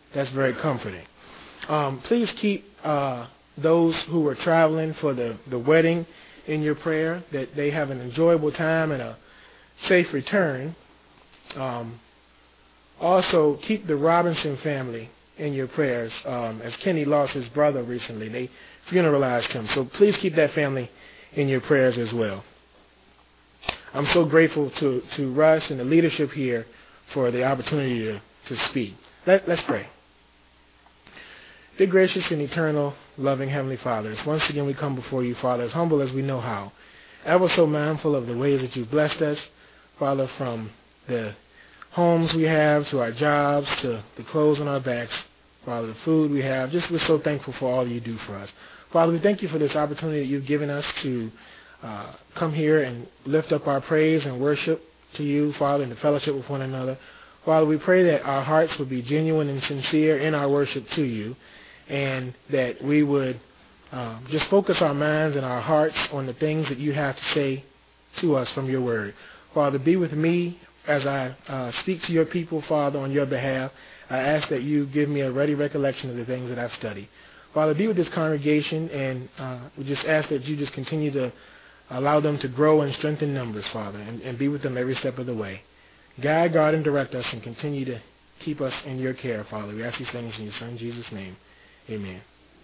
That's very comforting. Please keep those who are traveling for the wedding in your prayer, that they have an enjoyable time and a safe return. Also, keep the Robinson family in your prayers, as Kenny lost his brother recently. They funeralized him. So please keep that family in your prayers as well. I'm so grateful to Russ and the leadership here for the opportunity to speak. Let's pray. Dear gracious and eternal, loving Heavenly Father, once again we come before you, Father, as humble as we know how, ever so mindful of the ways that you've blessed us, Father, from the homes we have to our jobs to the clothes on our backs, Father, the food we have. Just we're so thankful for all you do for us. Father, we thank you for this opportunity that you've given us to come here and lift up our praise and worship to you, Father, and to fellowship with one another. Father, we pray that our hearts would be genuine and sincere in our worship to you, and that we would just focus our minds and our hearts on the things that you have to say to us from your word. Father, be with me as I speak to your people, Father, on your behalf. I ask that you give me a ready recollection of the things that I've studied. Father, be with this congregation, and we just ask that you just continue to allow them to grow and strengthen numbers, Father, and be with them every step of the way. Guide, guard, and direct us, and continue to keep us in your care, Father. We ask these things in your Son, Jesus' name. Amen.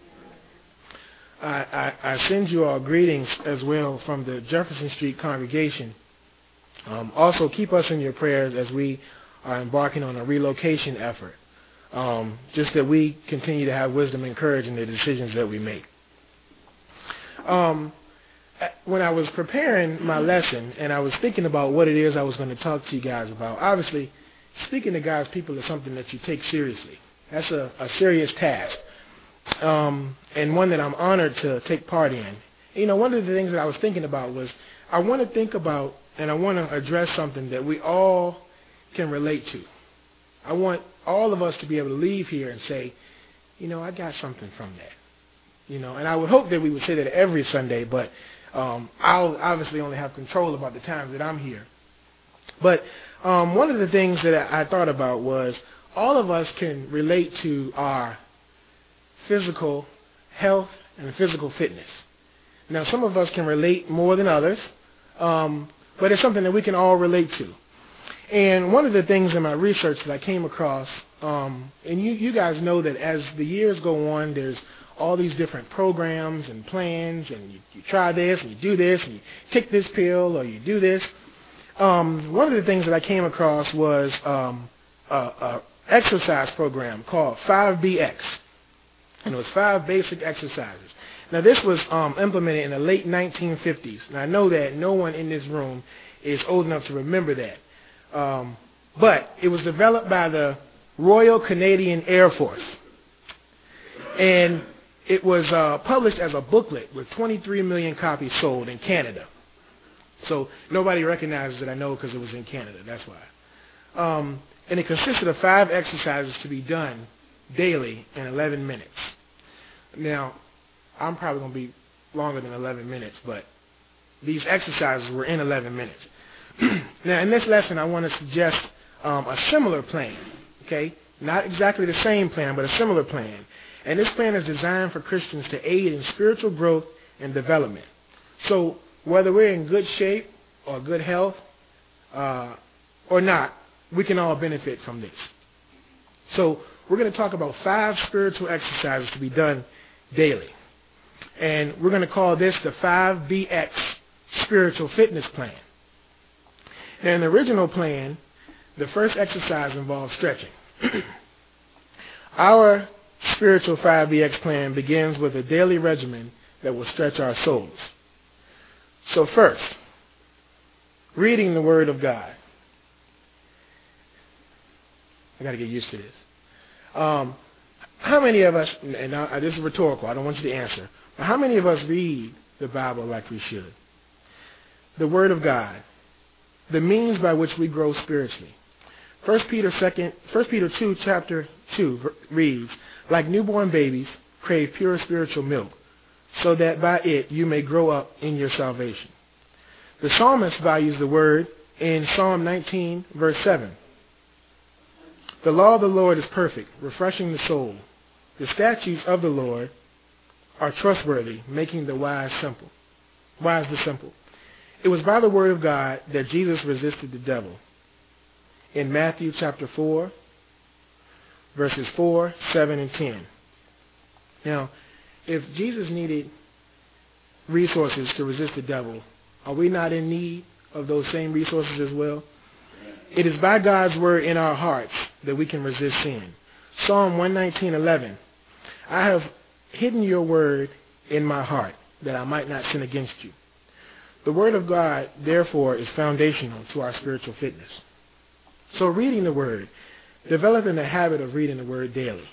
I send you all greetings as well from the Jefferson Street congregation. Also, keep us in your prayers as we are embarking on a relocation effort. Just that we continue to have wisdom and courage in the decisions that we make. When I was preparing my lesson and I was thinking about what it is I was going to talk to you guys about, obviously, speaking to God's people is something that you take seriously. That's a serious task. And one that I'm honored to take part in. You know, one of the things that I was thinking about was I want to think about and I want to address something that we all can relate to. I want all of us to be able to leave here and say, you know, I got something from that. You know, and I would hope that we would say that every Sunday, but I'll obviously only have control about the times that I'm here. But one of the things that I thought about was all of us can relate to our physical health and physical fitness. Now, some of us can relate more than others, but it's something that we can all relate to. And one of the things in my research that I came across, and you guys know that as the years go on, there's all these different programs and plans, and you try this, and you do this, and you take this pill, or you do this. One of the things that I came across was an exercise program called 5BX. And it was 5 basic exercises. Now, this was implemented in the late 1950s. And I know that no one in this room is old enough to remember that. But it was developed by the Royal Canadian Air Force. And it was published as a booklet with 23 million copies sold in Canada. So nobody recognizes it, I know, because it was in Canada. That's why. And it consisted of 5 exercises to be done daily in 11 minutes. Now, I'm probably going to be longer than 11 minutes, but these exercises were in 11 minutes. Now, in this lesson, I want to suggest a similar plan, okay? Not exactly the same plan, but a similar plan. And this plan is designed for Christians to aid in spiritual growth and development. So whether we're in good shape or good health or not, we can all benefit from this. So we're going to talk about 5 spiritual exercises to be done daily. And we're going to call this the 5BX Spiritual Fitness Plan. Now, in the original plan, the first exercise involves stretching. Our spiritual 5BX plan begins with a daily regimen that will stretch our souls. So first, reading the Word of God. I got to get used to this. How many of us, and now, this is rhetorical, I don't want you to answer, but how many of us read the Bible like we should? The Word of God, the means by which we grow spiritually. 1 Peter 2, chapter 2 reads, like newborn babies, crave pure spiritual milk, so that by it you may grow up in your salvation. The psalmist values the Word in Psalm 19, verse 7. The law of the Lord is perfect, refreshing the soul. The statutes of the Lord are trustworthy, making the wise simple. Wise the simple. It was by the word of God that Jesus resisted the devil. In Matthew chapter 4, verses 4, 7, and 10. Now, if Jesus needed resources to resist the devil, are we not in need of those same resources as well? It is by God's word in our hearts that we can resist sin. Psalm 119:11. I have hidden your word in my heart that I might not sin against you. The word of God, therefore, is foundational to our spiritual fitness. So reading the word, developing the habit of reading the word daily.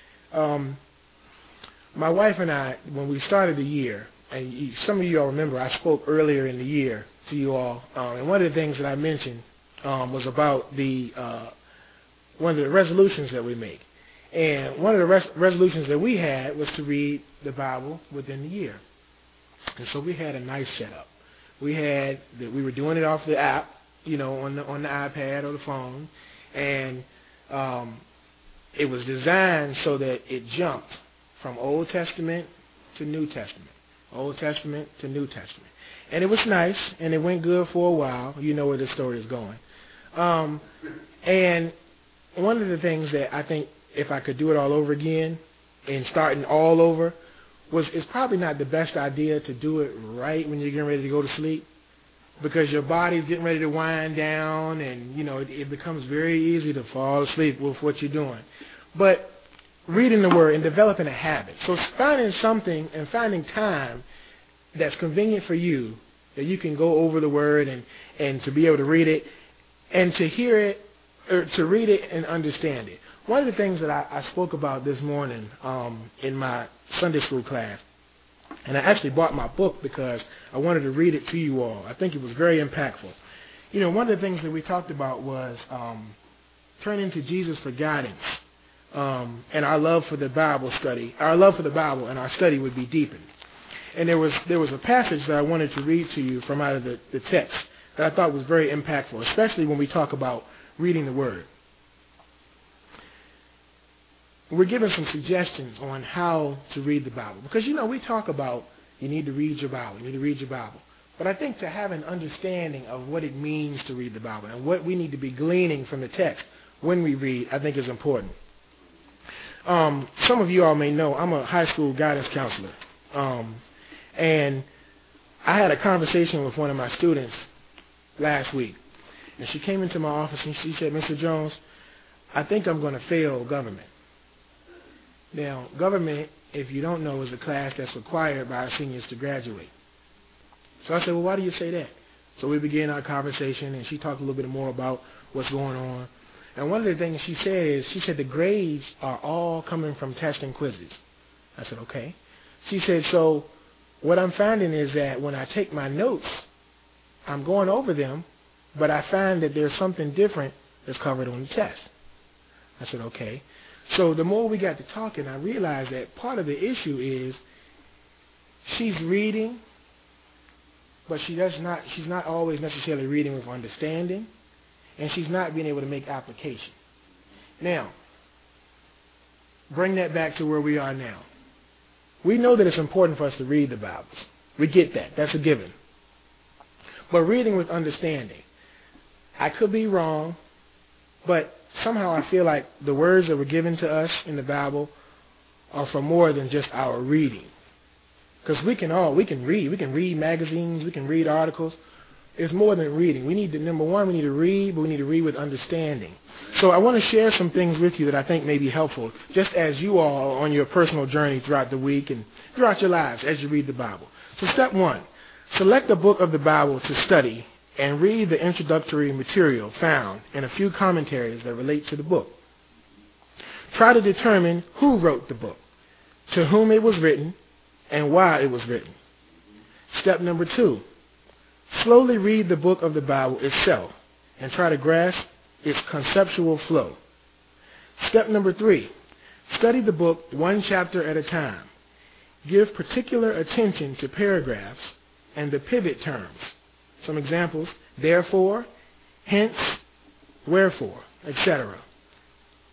My wife and I, when we started the year, and some of you all remember I spoke earlier in the year to you all, and one of the things that I mentioned was about one of the resolutions that we make. And one of the resolutions that we had was to read the Bible within the year. And so we had a nice setup. We were doing it off the app, on the iPad or the phone, and it was designed so that it jumped from Old Testament to New Testament, Old Testament to New Testament. And it was nice, and it went good for a while. You know where the story is going. And one of the things that I think, if I could do it all over again and starting all over, it's probably not the best idea to do it right when you're getting ready to go to sleep, because your body's getting ready to wind down, and it becomes very easy to fall asleep with what you're doing. But reading the word and developing a habit. So finding something and finding time that's convenient for you, that you can go over the word and to be able to read it and to hear it, or to read it and understand it. One of the things that I spoke about this morning in my Sunday school class, and I actually bought my book because I wanted to read it to you all. I think it was very impactful. One of the things that we talked about was turning to Jesus for guidance, and our love for the Bible and our study would be deepened. And there was a passage that I wanted to read to you from out of the text that I thought was very impactful, especially when we talk about reading the Word. We're given some suggestions on how to read the Bible. Because, we talk about you need to read your Bible, you need to read your Bible. But I think to have an understanding of what it means to read the Bible and what we need to be gleaning from the text when we read, I think is important. Some of you all may know I'm a high school guidance counselor. And I had a conversation with one of my students last week. And she came into my office and she said, Mr. Jones, I think I'm going to fail government. Now, government, if you don't know, is a class that's required by our seniors to graduate. So I said, well, why do you say that? So we began our conversation, and she talked a little bit more about what's going on. And one of the things she said the grades are all coming from tests and quizzes. I said, okay. She said, so what I'm finding is that when I take my notes, I'm going over them, but I find that there's something different that's covered on the test. I said, okay. So the more we got to talking, I realized that part of the issue is she's reading, but she's not always necessarily reading with understanding, and she's not being able to make application. Now, bring that back to where we are now. We know that it's important for us to read the Bibles. We get that. That's a given. But reading with understanding. I could be wrong, but somehow I feel like the words that were given to us in the Bible are for more than just our reading. Because we can read. We can read magazines. We can read articles. It's more than reading. Number one, we need to read, but we need to read with understanding. So I want to share some things with you that I think may be helpful, just as you all are on your personal journey throughout the week and throughout your lives as you read the Bible. So step one, select a book of the Bible to study and read the introductory material found in a few commentaries that relate to the book. Try to determine who wrote the book, to whom it was written, and why it was written. Step number two, slowly read the book of the Bible itself and try to grasp its conceptual flow. Step number three, study the book one chapter at a time. Give particular attention to paragraphs and the pivot terms. Some examples, therefore, hence, wherefore, etc.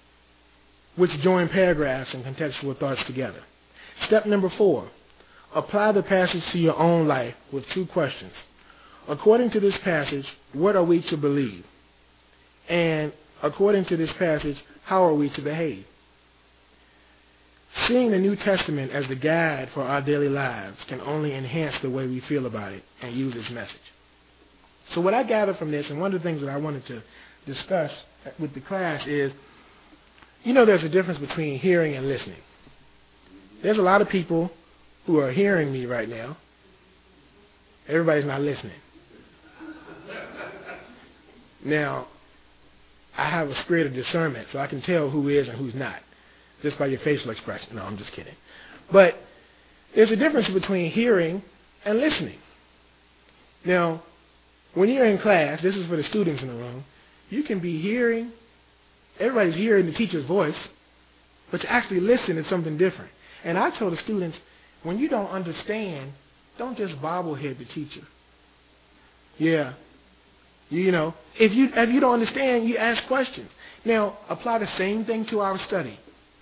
which join paragraphs and contextual thoughts together. Step number 4, apply the passage to your own life with 2 questions. According to this passage, what are we to believe? And according to this passage, how are we to behave? Seeing the New Testament as the guide for our daily lives can only enhance the way we feel about it and use its message. So what I gather from this, and one of the things that I wanted to discuss with the class is, there's a difference between hearing and listening. There's a lot of people who are hearing me right now. Everybody's not listening. Now, I have a spirit of discernment, so I can tell who is and who's not, just by your facial expression. No, I'm just kidding. But there's a difference between hearing and listening. Now, when you're in class, this is for the students in the room, you can be hearing, everybody's hearing the teacher's voice, but to actually listen is something different. And I told the students, when you don't understand, don't just bobblehead the teacher. Yeah. If you don't understand, you ask questions. Now, apply the same thing to our study.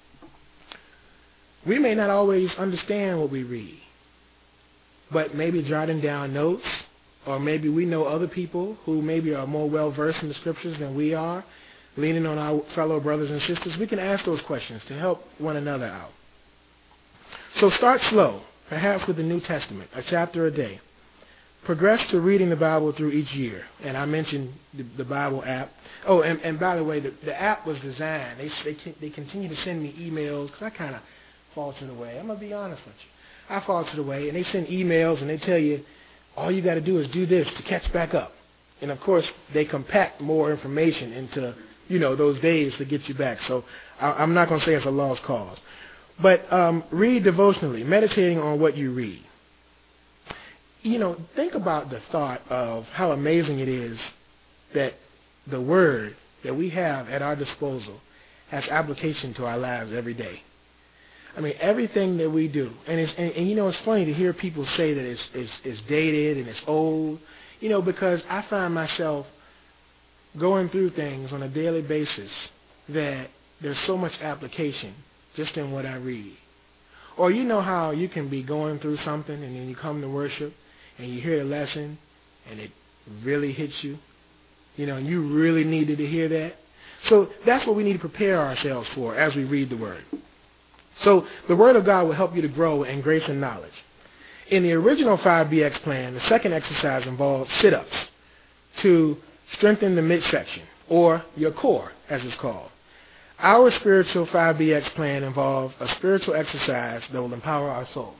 We may not always understand what we read, but maybe jotting down notes, or maybe we know other people who maybe are more well-versed in the scriptures than we are, leaning on our fellow brothers and sisters. We can ask those questions to help one another out. So start slow, perhaps with the New Testament, a chapter a day. Progress to reading the Bible through each year. And I mentioned the Bible app. Oh, and by the way, the app was designed. They continue to send me emails because I kind of fall to the way. I'm going to be honest with you. I fall to the way, and they send emails, and they tell you, all you got to do is do this to catch back up. And, of course, they compact more information into, those days to get you back. So I'm not going to say it's a lost cause. But read devotionally, meditating on what you read. Think about the thought of how amazing it is that the Word that we have at our disposal has application to our lives every day. I mean, everything that we do, and it's funny to hear people say that it's dated and it's old, because I find myself going through things on a daily basis that there's so much application just in what I read. Or how you can be going through something and then you come to worship and you hear the lesson and it really hits you, and you really needed to hear that. So that's what we need to prepare ourselves for as we read the Word. So the Word of God will help you to grow in grace and knowledge. In the original 5BX plan, the second exercise involved sit-ups to strengthen the midsection, or your core, as it's called. Our spiritual 5BX plan involves a spiritual exercise that will empower our souls.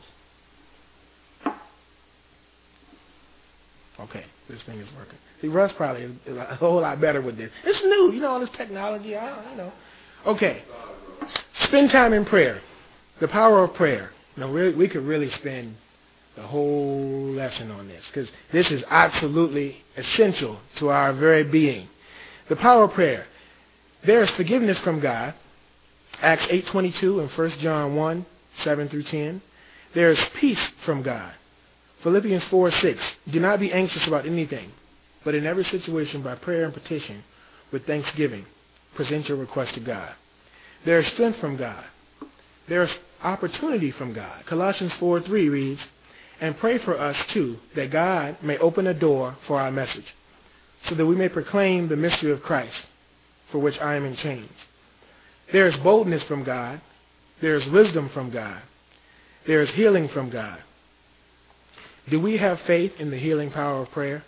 Okay, this thing is working. See, Russ probably is a whole lot better with this. It's new, all this technology, Okay, spend time in prayer. The power of prayer. We could really spend the whole lesson on this, because this is absolutely essential to our very being. The power of prayer. There is forgiveness from God, Acts 8:22 and 1 John 1:7-10. There is peace from God, Philippians 4:6. Do not be anxious about anything, but in every situation by prayer and petition, with thanksgiving, present your request to God. There is strength from God. There is opportunity from God. Colossians 4:3 reads, and pray for us too, that God may open a door for our message, so that we may proclaim the mystery of Christ, for which I am in chains. There is boldness from God. There is wisdom from God. There is healing from God. Do we have faith in the healing power of prayer?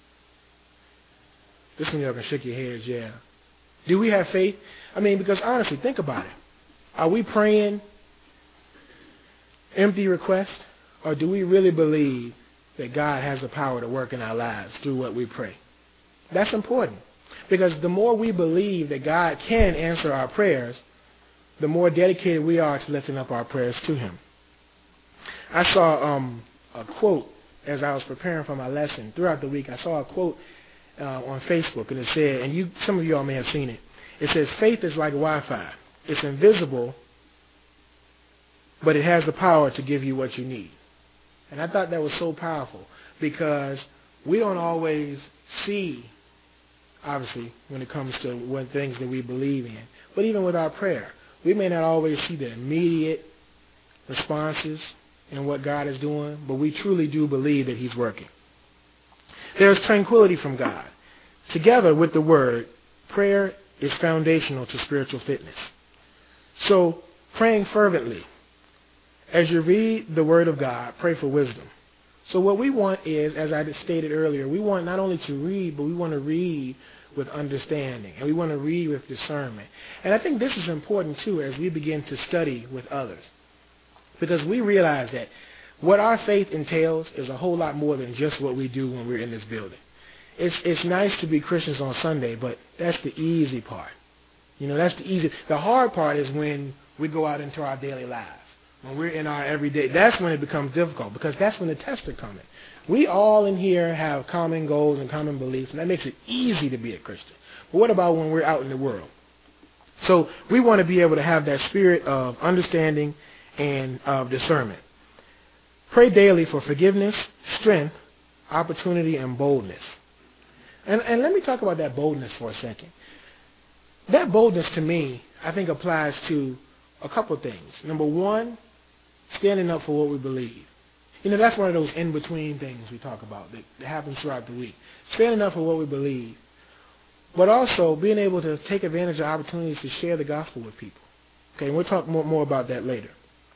This one, y'all can shake your heads, yeah. Do we have faith? Because honestly, think about it. Are we praying empty requests, or do we really believe that God has the power to work in our lives through what we pray? That's important, because the more we believe that God can answer our prayers, the more dedicated we are to lifting up our prayers to Him. I saw a quote as I was preparing for my lesson. Throughout the week, I saw a quote on Facebook, and it said, and some of you all may have seen it. It says, faith is like Wi-Fi. It's invisible, but it has the power to give you what you need. And I thought that was so powerful, because we don't always see, obviously, when it comes to what things that we believe in. But even with our prayer, We may not always see the immediate responses in what God is doing, but we truly do believe that he's working. There is tranquility from God. Together with the Word, prayer is foundational to spiritual fitness. So, praying fervently. As you read the Word of God, pray for wisdom. So what we want is, as I stated earlier, we want not only to read, but we want to read with understanding. And we want to read with discernment. And I think this is important, too, as we begin to study with others. Because we realize that what our faith entails is a whole lot more than just what we do when we're in this building. It's nice to be Christians on Sunday, but that's the easy part. That's the easy. The hard part is when we go out into our daily lives. When we're in our everyday, that's when it becomes difficult, because that's when the tests are coming. We all in here have common goals and common beliefs, and that makes it easy to be a Christian. But what about when we're out in the world? So we want to be able to have that spirit of understanding and of discernment. Pray daily for forgiveness, strength, opportunity, and boldness. And let me talk about that boldness for a second. That boldness, to me, I think applies to a couple things. Number one, standing up for what we believe. That's one of those in-between things we talk about that happens throughout the week. Standing up for what we believe. But also being able to take advantage of opportunities to share the gospel with people. Okay, and we'll talk more about that later.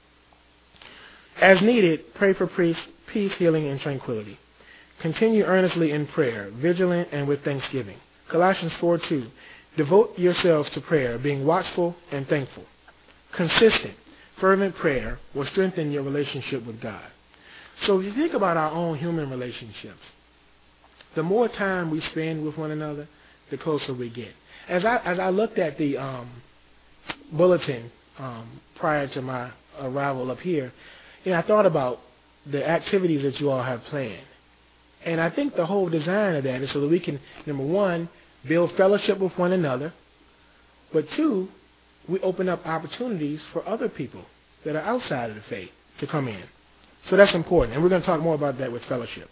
As needed, pray for peace, healing, and tranquility. Continue earnestly in prayer, vigilant and with thanksgiving. Colossians 4:2. Devote yourselves to prayer, being watchful and thankful. Consistent, fervent prayer will strengthen your relationship with God. So if you think about our own human relationships, the more time we spend with one another, the closer we get. As I looked at the bulletin prior to my arrival up here, I thought about the activities that you all have planned. And I think the whole design of that is so that we can, number one, build fellowship with one another, but two, we open up opportunities for other people that are outside of the faith to come in. So that's important, and we're going to talk more about that with fellowship.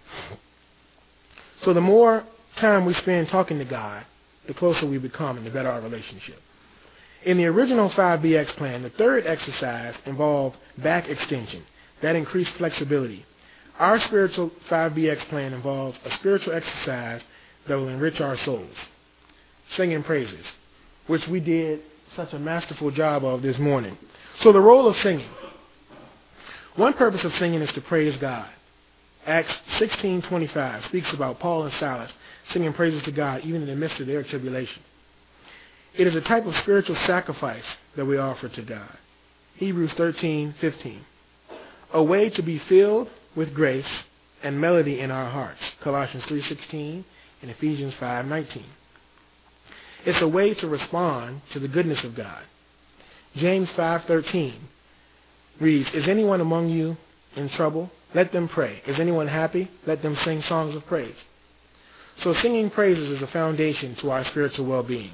So the more time we spend talking to God, the closer we become and the better our relationship. In the original 5BX plan, the third exercise involved back extension. That increased flexibility. Our spiritual 5BX plan involves a spiritual exercise that will enrich our souls. Singing praises, which we did such a masterful job of this morning. So the role of singing. One purpose of singing is to praise God. Acts 16:25 speaks about Paul and Silas singing praises to God even in the midst of their tribulation. It is a type of spiritual sacrifice that we offer to God. Hebrews 13:15. A way to be filled with grace and melody in our hearts. Colossians 3:16 and Ephesians 5:19. It's a way to respond to the goodness of God. James 5:13 reads, Is anyone among you in trouble? Let them pray. Is anyone happy? Let them sing songs of praise. So singing praises is a foundation to our spiritual well-being.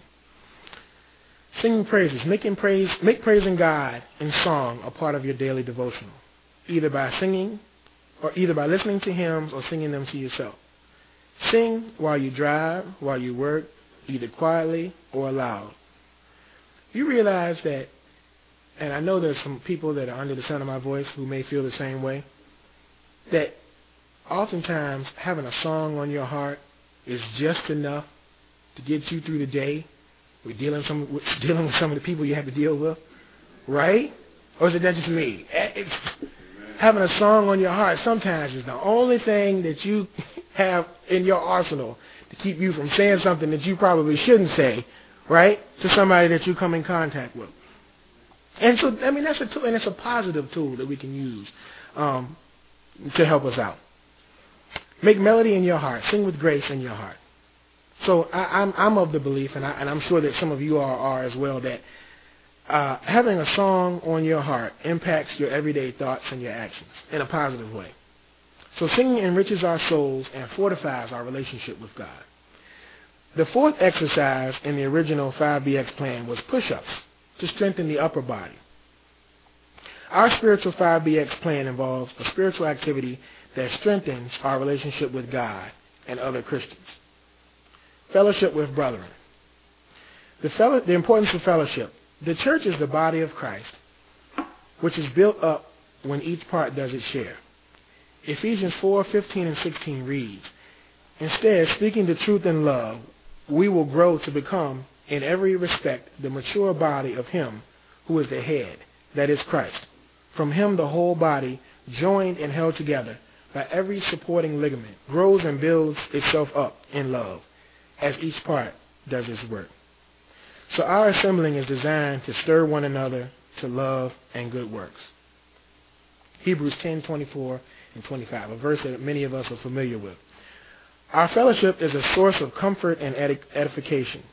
Singing praises, make praising God in song a part of your daily devotional, either by singing or either by listening to hymns or singing them to yourself. Sing while you drive, while you work, either quietly or aloud. You realize that, and I know there's some people that are under the sound of my voice who may feel the same way, that oftentimes having a song on your heart is just enough to get you through the day. We're dealing with some of the people you have to deal with, right? Or is it that just me? Having a song on your heart sometimes is the only thing that you have in your arsenal to keep you from saying something that you probably shouldn't say, right, to somebody that you come in contact with. And so, I mean, that's a tool, and it's a positive tool that we can use to help us out. Make melody in your heart. Sing with grace in your heart. So I'm of the belief, and I'm sure that some of you are as well, that having a song on your heart impacts your everyday thoughts and your actions in a positive way. So singing enriches our souls and fortifies our relationship with God. The fourth exercise in the original 5BX plan was push-ups to strengthen the upper body. Our spiritual 5BX plan involves a spiritual activity that strengthens our relationship with God and other Christians. Fellowship with brethren. The importance of fellowship. The church is the body of Christ, which is built up when each part does its share. Ephesians 4:15 and 16 reads, "Instead, speaking the truth in love, we will grow to become, in every respect, the mature body of Him who is the head, that is Christ. From Him the whole body, joined and held together by every supporting ligament, grows and builds itself up in love, as each part does its work." So our assembling is designed to stir one another to love and good works. Hebrews 10:24 and 25, a verse that many of us are familiar with. Our fellowship is a source of comfort and edification.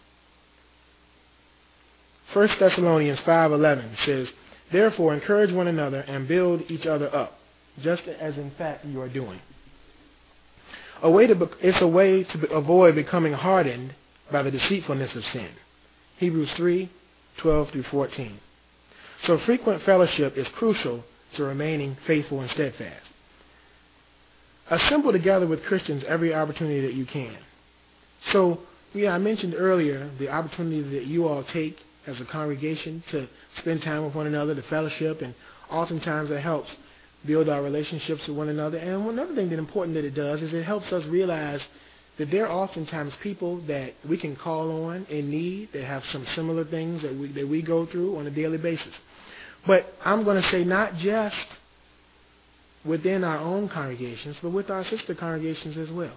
1 Thessalonians 5:11 says, "Therefore encourage one another and build each other up, just as in fact you are doing." It's a way to avoid becoming hardened by the deceitfulness of sin. Hebrews 3:12 through 14. So frequent fellowship is crucial to remaining faithful and steadfast. Assemble together with Christians every opportunity that you can. So, I mentioned earlier the opportunity that you all take as a congregation to spend time with one another, to fellowship, and oftentimes that helps build our relationships with one another. And another thing that's important that it does is it helps us realize that there are oftentimes people that we can call on in need that have some similar things that we go through on a daily basis. But I'm going to say not just within our own congregations, but with our sister congregations as well.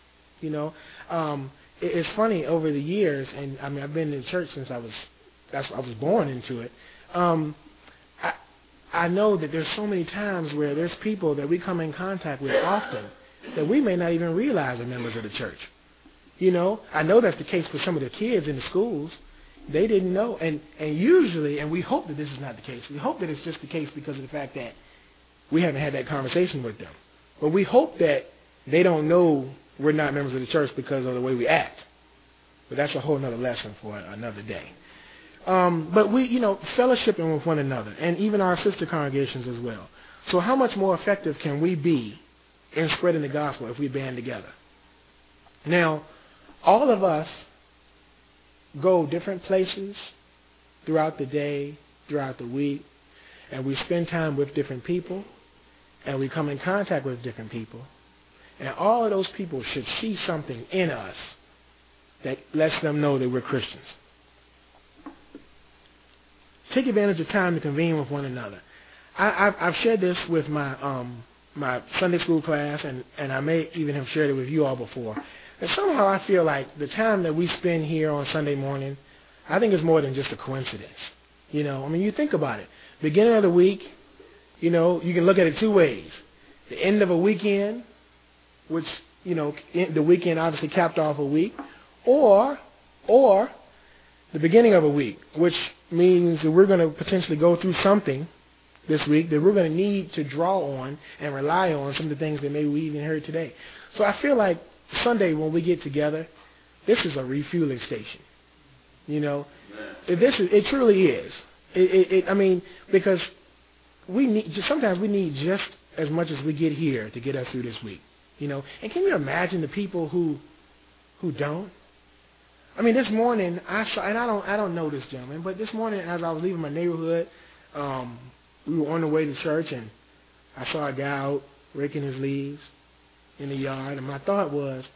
It's funny over the years, and I mean I've been in church since I was born into it. I know that there's so many times where there's people that we come in contact with often that we may not even realize are members of the church. I know that's the case for some of the kids in the schools. They didn't know, and usually, and we hope that this is not the case. We hope that it's just the case because of the fact that we haven't had that conversation with them. But we hope that they don't know we're not members of the church because of the way we act. But that's a whole other lesson for another day. But we, fellowshipping with one another, and even our sister congregations as well. So how much more effective can we be in spreading the gospel if we band together? Now, all of us go different places throughout the day, throughout the week, and we spend time with different people, and we come in contact with different people, and all of those people should see something in us that lets them know that we're Christians. Take advantage of time to convene with one another. I've shared this with my Sunday school class, and I may even have shared it with you all before. And somehow I feel like the time that we spend here on Sunday morning, I think it's more than just a coincidence. You think about it. Beginning of the week, you can look at it two ways. The end of a weekend, which, the weekend obviously capped off a week, or the beginning of a week, which means that we're going to potentially go through something this week that we're going to need to draw on and rely on some of the things that maybe we even heard today. So I feel like Sunday when we get together, this is a refueling station. It truly is. Because sometimes we need just as much as we get here to get us through this week. And can you imagine the people who don't? This morning I saw, and I don't know this gentleman, but this morning as I was leaving my neighborhood, we were on the way to church, and I saw a guy out raking his leaves in the yard, and my thought was,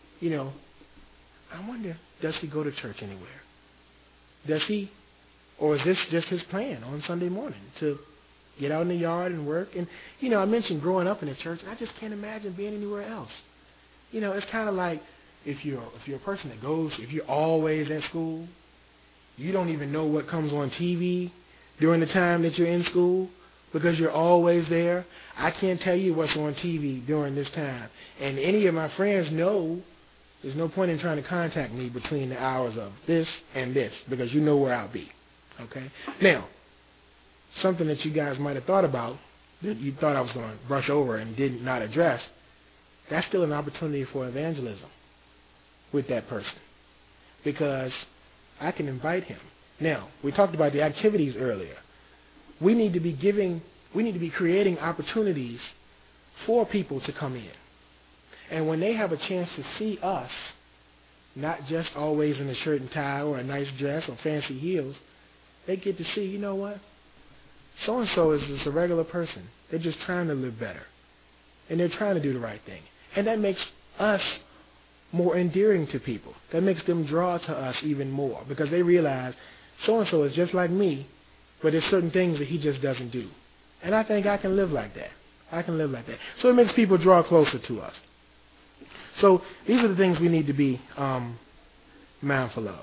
I wonder, does he go to church anywhere? Does he, or is this just his plan on Sunday morning to get out in the yard and work? And I mentioned growing up in the church, and I just can't imagine being anywhere else. It's kind of like if you're a person that goes, if you're always at school, you don't even know what comes on TV during the time that you're in school because you're always there. I can't tell you what's on TV during this time. And any of my friends know there's no point in trying to contact me between the hours of this and this because you know where I'll be. Okay? Now, something that you guys might have thought about that you thought I was going to brush over and did not address, that's still an opportunity for evangelism with that person because I can invite him. Now, we talked about the activities earlier. We need to be creating opportunities for people to come in. And when they have a chance to see us, not just always in a shirt and tie or a nice dress or fancy heels, They get to see, you know what? So-and-so is just a regular person. They're just trying to live better. And they're trying to do the right thing. And that makes us more endearing to people. That makes them draw to us even more because they realize so-and-so is just like me, but there's certain things that he just doesn't do. And I think I can live like that. I can live like that. So it makes people draw closer to us. So these are the things we need to be mindful of.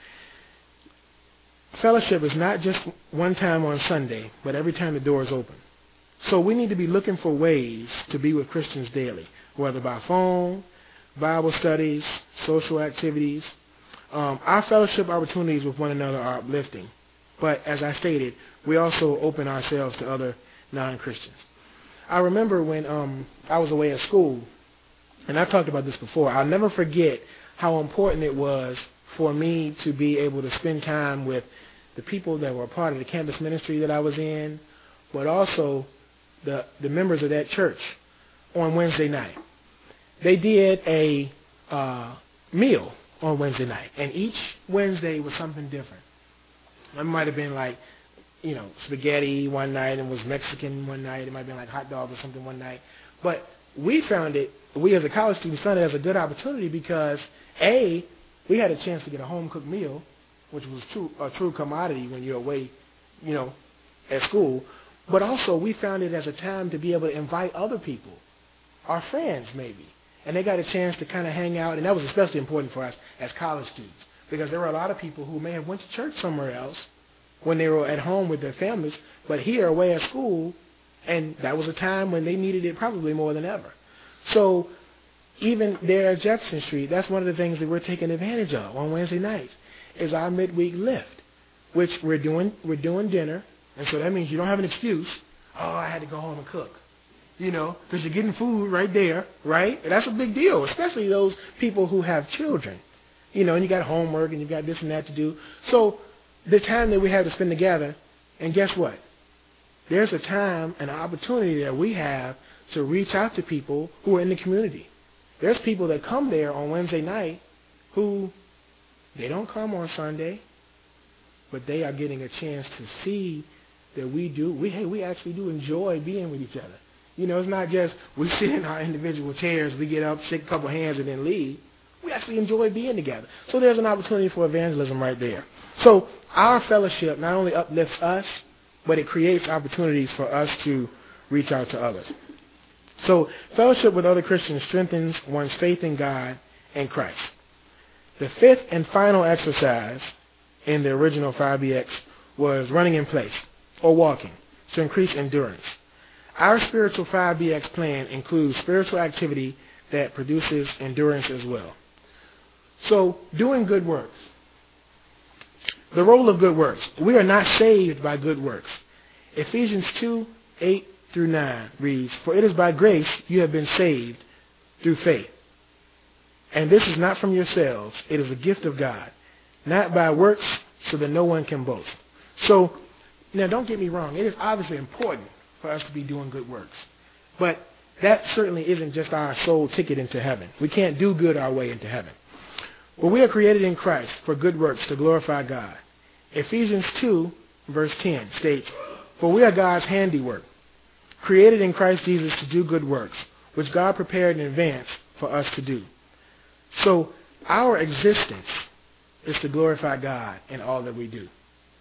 Fellowship is not just one time on Sunday, but every time the door is open. So we need to be looking for ways to be with Christians daily, whether by phone, Bible studies, social activities. Our fellowship opportunities with one another are uplifting. But as I stated, we also open ourselves to other non-Christians. I remember when I was away at school, and I've talked about this before, I'll never forget how important it was for me to be able to spend time with the people that were a part of the campus ministry that I was in, but also the members of that church on Wednesday night. They did a meal on Wednesday night, and each Wednesday was something different. It might have been like, spaghetti one night and was Mexican one night. It might have been like hot dogs or something one night. But we as a college student found it as a good opportunity because, A, we had a chance to get a home-cooked meal, which was a true commodity when you're away, at school. But also we found it as a time to be able to invite other people, our friends maybe. And they got a chance to kind of hang out, and that was especially important for us as college students because there were a lot of people who may have went to church somewhere else when they were at home with their families, but here away at school, and that was a time when they needed it probably more than ever. So even there at Jefferson Street, that's one of the things that we're taking advantage of on Wednesday nights is our midweek lift, which we're doing dinner, and so that means you don't have an excuse. Oh, I had to go home and cook. Because you're getting food right there, right? And that's a big deal, especially those people who have children. And you got homework and you got this and that to do. So the time that we have to spend together, and guess what? There's a time and an opportunity that we have to reach out to people who are in the community. There's people that come there on Wednesday night who they don't come on Sunday, but they are getting a chance to see that we actually do enjoy being with each other. It's not just we sit in our individual chairs, we get up, shake a couple hands, and then leave. We actually enjoy being together. So there's an opportunity for evangelism right there. So our fellowship not only uplifts us, but it creates opportunities for us to reach out to others. So fellowship with other Christians strengthens one's faith in God and Christ. The fifth and final exercise in the original 5BX was running in place or walking to increase endurance. Our spiritual 5BX plan includes spiritual activity that produces endurance as well. So, doing good works. The role of good works. We are not saved by good works. Ephesians 2:8-9 reads, "For it is by grace you have been saved through faith. And this is not from yourselves, it is a gift of God, not by works, so that no one can boast." So, now don't get me wrong, it is obviously important for us to be doing good works. But that certainly isn't just our sole ticket into heaven. We can't do good our way into heaven. But we are created in Christ for good works to glorify God. Ephesians 2, verse 10 states, "For we are God's handiwork, created in Christ Jesus to do good works, which God prepared in advance for us to do." So our existence is to glorify God in all that we do.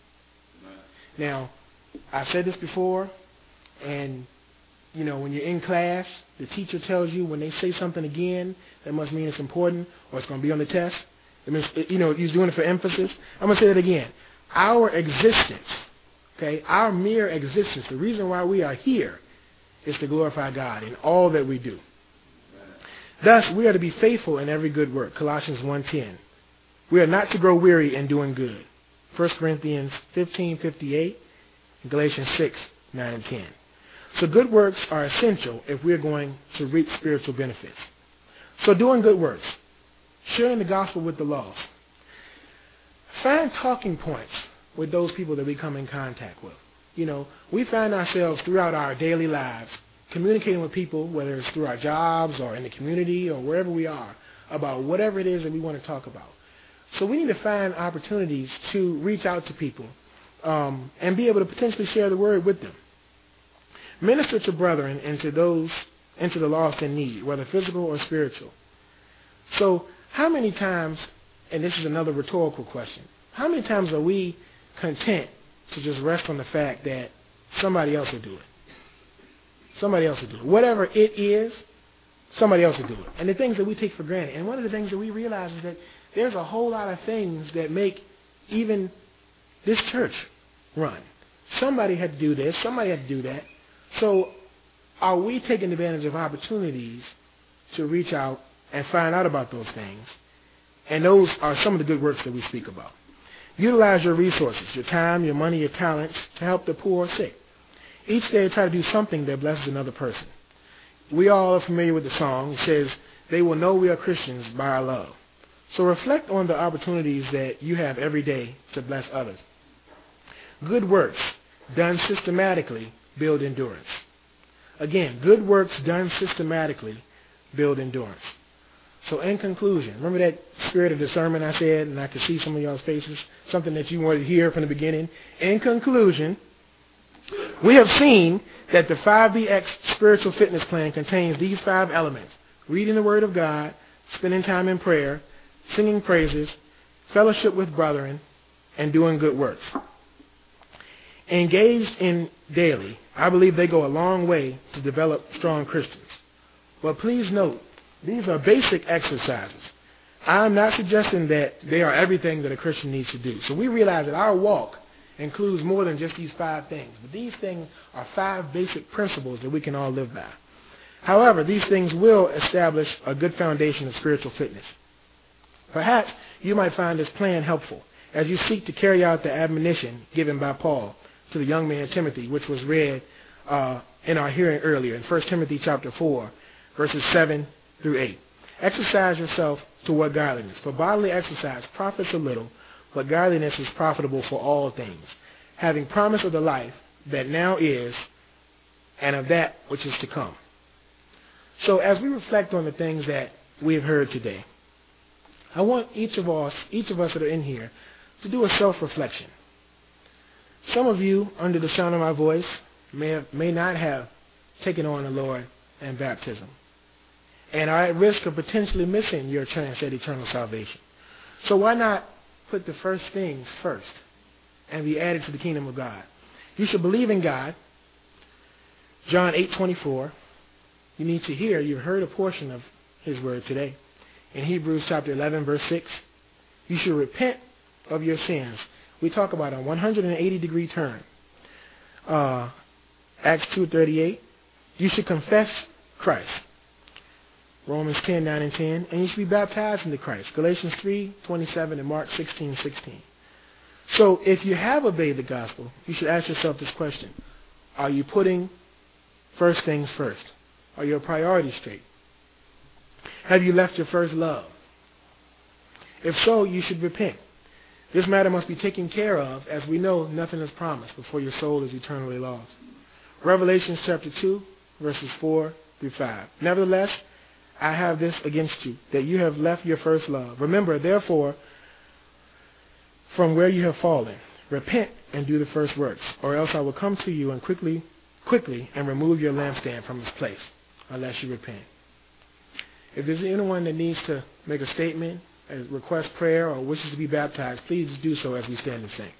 Now, I've said this before, and when you're in class, the teacher tells you when they say something again, that must mean it's important or it's going to be on the test. It means, he's doing it for emphasis. I'm going to say that again. Our existence, our mere existence, the reason why we are here is to glorify God in all that we do. Thus, we are to be faithful in every good work. Colossians 1:10. We are not to grow weary in doing good. 1 Corinthians 15:58 and Galatians 6:9 and 10. So good works are essential if we're going to reap spiritual benefits. So doing good works, sharing the gospel with the lost. Find talking points with those people that we come in contact with. We find ourselves throughout our daily lives communicating with people, whether it's through our jobs or in the community or wherever we are, about whatever it is that we want to talk about. So we need to find opportunities to reach out to people and be able to potentially share the word with them. Minister to brethren and to the lost in need, whether physical or spiritual. So how many times, and this is another rhetorical question, how many times are we content to just rest on the fact that somebody else will do it? Somebody else will do it. Whatever it is, somebody else will do it. And the things that we take for granted. And one of the things that we realize is that there's a whole lot of things that make even this church run. Somebody had to do this. Somebody had to do that. So are we taking advantage of opportunities to reach out and find out about those things? And those are some of the good works that we speak about. Utilize your resources, your time, your money, your talents to help the poor or sick. Each day try to do something that blesses another person. We all are familiar with the song. It says, they will know we are Christians by our love. So reflect on the opportunities that you have every day to bless others. Good works done systematically build endurance. Again, good works done systematically build endurance. So in conclusion, remember that spirit of discernment I said, and I could see some of y'all's faces, something that you wanted to hear from the beginning. In conclusion, we have seen that the 5BX spiritual fitness plan contains these 5 elements: reading the Word of God, spending time in prayer, singing praises, fellowship with brethren, and doing good works. Engaged in daily, I believe they go a long way to develop strong Christians. But please note, these are basic exercises. I'm not suggesting that they are everything that a Christian needs to do. So we realize that our walk includes more than just these 5 things. But these things are 5 basic principles that we can all live by. However, these things will establish a good foundation of spiritual fitness. Perhaps you might find this plan helpful as you seek to carry out the admonition given by Paul to the young man Timothy, which was read in our hearing earlier in 1 Timothy chapter 4, verses 7 through 8. Exercise yourself toward godliness. For bodily exercise profits a little, but godliness is profitable for all things, having promise of the life that now is and of that which is to come. So as we reflect on the things that we have heard today, I want each of us that are in here to do a self-reflection. Some of you, under the sound of my voice, may not have taken on the Lord in baptism, and are at risk of potentially missing your chance at eternal salvation. So why not put the first things first and be added to the kingdom of God? You should believe in God. John 8:24. You need to hear. You've heard a portion of His word today. In Hebrews chapter 11, verse 6, you should repent of your sins. We talk about a 180-degree turn. Acts 2:38. You should confess Christ. Romans 10:9 and 10. And you should be baptized into Christ. Galatians 3:27 and Mark 16:16. So if you have obeyed the gospel, you should ask yourself this question: are you putting first things first? Are your priorities straight? Have you left your first love? If so, you should repent. This matter must be taken care of, as we know nothing is promised before your soul is eternally lost. Revelation chapter 2, verses 4 through 5. Nevertheless, I have this against you, that you have left your first love. Remember, therefore, from where you have fallen, repent and do the first works, or else I will come to you and quickly and remove your lampstand from its place, unless you repent. If there's anyone that needs to make a statement, request prayer, or wishes to be baptized, please do so as we stand and sing.